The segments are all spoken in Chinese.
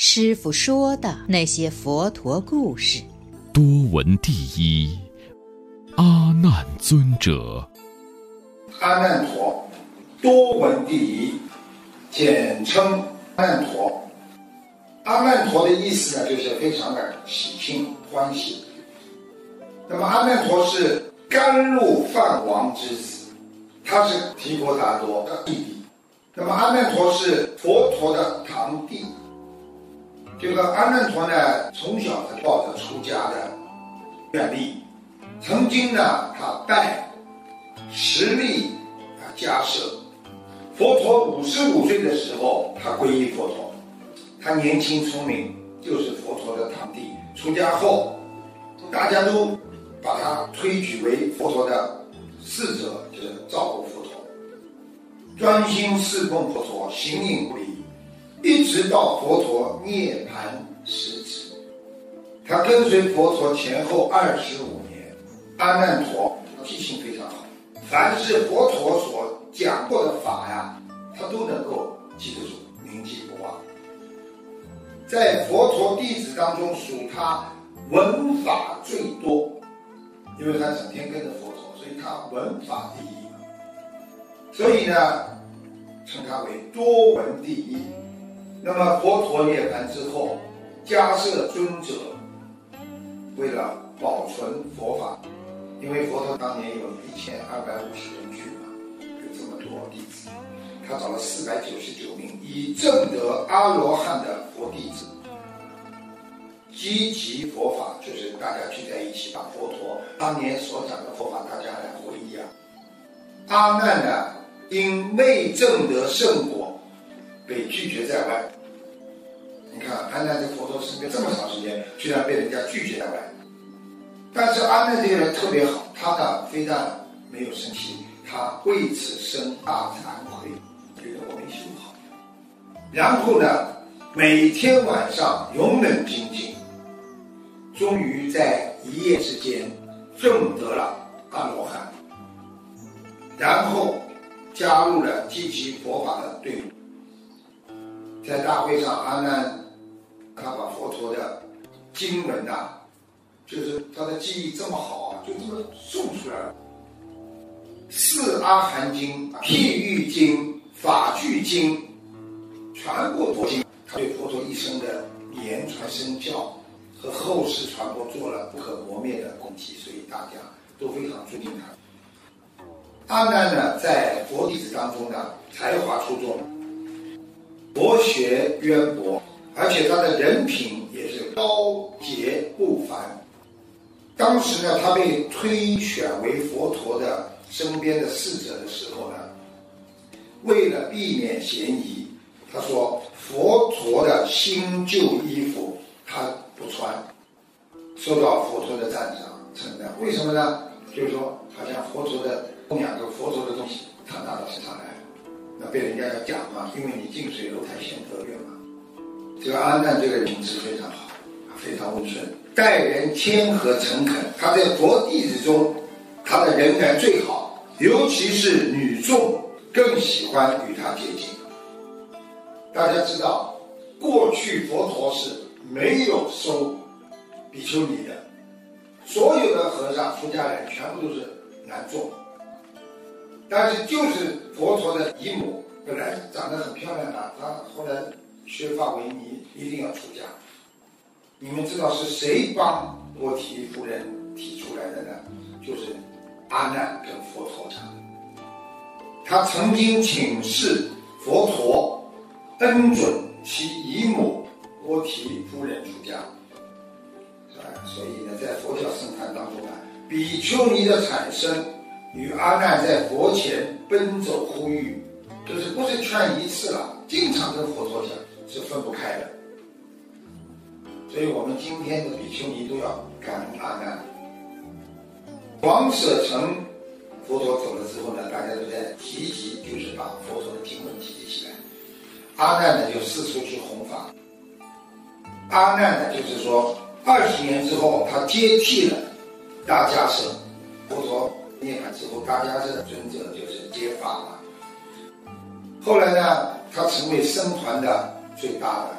师父说的那些佛陀故事。 多闻第一，阿难尊者。 阿难陀，多闻第一，简称阿难陀。阿难陀的意思呢，就是非常的喜庆欢喜。那么阿难陀是甘露饭王之子，他是提婆达多的弟弟。那么阿难陀是佛陀的堂弟。这个阿难陀呢，从小他抱着出家的愿力，曾经呢，他拜十力迦摄。佛陀55岁的时候，他皈依佛陀。他年轻聪明，就是佛陀的堂弟。出家后，大家都把他推举为佛陀的侍者，就是照顾佛陀，专心侍奉佛陀，形影不离，一直到佛陀涅槃时止。他跟随佛陀前后25年。阿难陀记性非常好，凡是佛陀所讲过的法呀，他都能够记得住，铭记不忘。在佛陀弟子当中，属他闻法最多，因为他整天跟着佛陀，所以他闻法第一。所以呢，称他为多闻第一。那么佛陀涅槃之后，迦摄尊者为了保存佛法，因为佛陀当年有1250人去嘛，有这么多弟子，他找了499名已证得阿罗汉的佛弟子，积集佛法，就是大家聚在一起，把佛陀当年所讲的佛法大家来回忆啊。阿难呢，因未证得圣果，被拒绝在外。你看阿难在佛陀身边这么长时间，居然被人家拒绝在外。但是阿难这个人特别好，他呢非但没有生气，他为此生大惭愧，觉得我没修好。然后呢，每天晚上勇猛精进，终于在一夜之间证得了阿罗汉，然后加入了积集佛法的队伍。在大会上，阿难他把佛陀的经文就是他的记忆这么好啊，就这么诵出来了。四阿含经、譬喻经、法句经，全部佛经，他对佛陀一生的言传身教和后世传播做了不可磨灭的功绩，所以大家都非常尊敬他。阿难呢，在佛弟子当中呢，才华出众，博学渊博，而且他的人品也是高洁不凡。当时呢，他被推选为佛陀的身边的侍者的时候呢，为了避免嫌疑，他说佛陀的新旧衣服他不穿，受到佛陀的赞赏称赞。为什么呢？就是说好像佛陀的供养着佛陀的东西他拿到身上来，那被人家要讲嘛，因为你近水楼台先得月嘛。这个阿难这个人品质非常好，非常温顺，待人谦和诚恳。他在佛弟子中，他的人缘最好，尤其是女众更喜欢与他接近。大家知道，过去佛陀是没有收比丘尼的，所有的和尚出家人全部都是男众。但是就是佛陀的姨母本来长得很漂亮的，她后来削发为尼，一定要出家。你们知道是谁帮波提夫人提出来的呢？就是阿难跟佛陀讲。他曾经请示佛陀，恩准其姨母波提夫人出家。所以呢，在佛教僧坛当中呢，比丘尼的产生与阿难在佛前奔走呼吁，就是不是劝一次了，经常跟佛陀讲，是分不开的。所以我们今天的比丘尼都要感恩阿难。王舍城佛陀走了之后呢，大家都在提及，就是把佛陀的经文提及起来。阿难呢就四处去弘法。阿难呢就是说20年之后，他接替了大迦摄。佛陀涅槃之后，大迦摄的尊者就是接法了。后来呢，他成为僧团的最大的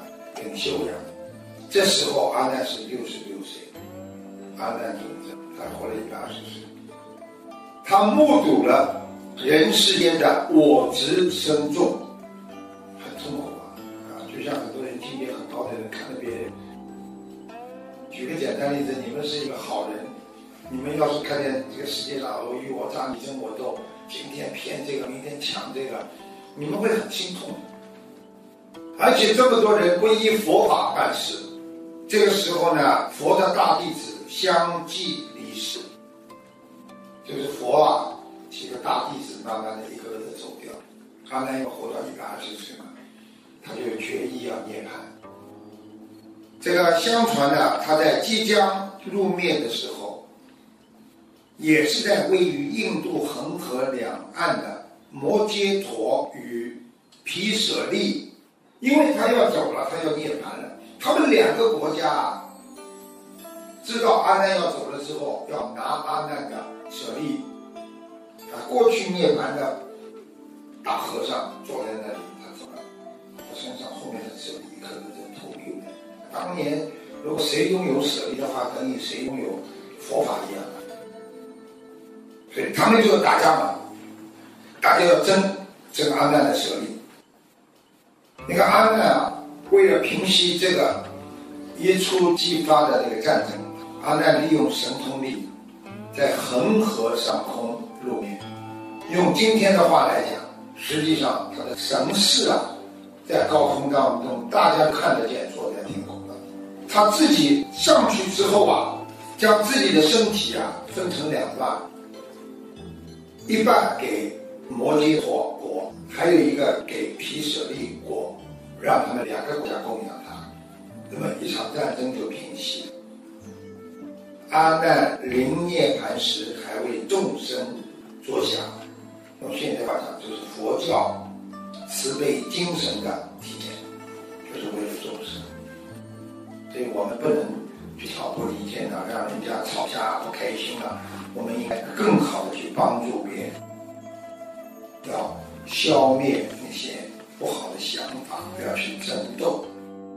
跟修养。这时候阿难是66岁，阿难尊者他活了120岁，他目睹了人世间的我执深重，很痛苦就像很多人境界很高的人看着别人。举个简单例子，你们是一个好人，你们要是看见这个世界上尔虞我诈、你争我斗，今天骗这个，明天抢这个，你们会很心痛。而且这么多人不依佛法办事，这个时候呢，佛的大弟子相继离世，就是佛几个大弟子慢慢的一个个的走掉。阿难要活到120岁嘛，他就决意要涅槃。这个相传呢，他在即将入灭的时候，也是在位于印度恒河两岸的摩揭陀与毗舍离，因为他要走了，他要涅槃了。他们2个国家知道阿难要走了之后，要拿阿难的舍利。过去涅槃的大和尚坐在那里，他走了，他身上后面只有一颗人头留的。当年如果谁拥有舍利的话，等于谁拥有佛法一样的。所以他们就打架嘛，大家要争阿难的舍利。那个阿难为了平息这个一触即发的这个战争，阿难利用神通力，在恒河上空入灭。用今天的话来讲，实际上他的神识在高空当中大家看得见，坐在天空当中。他自己上去之后将自己的身体分成2半，一半给摩揭陀国，还有一个给毗舍离国，让他们2个国家供养他。那么一场战争就平息了。阿难临涅槃时还为众生着想，用现在话讲就是佛教慈悲精神的体现，就是为了众生。所以我们不能去挑拨离间让人家吵架不开心我们应该更好的去帮助别人，要消灭那些不好的想法，不要去争斗。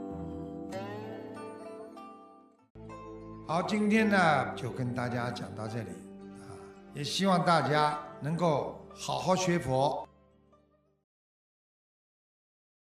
好，今天呢就跟大家讲到这里也希望大家能够好好学佛，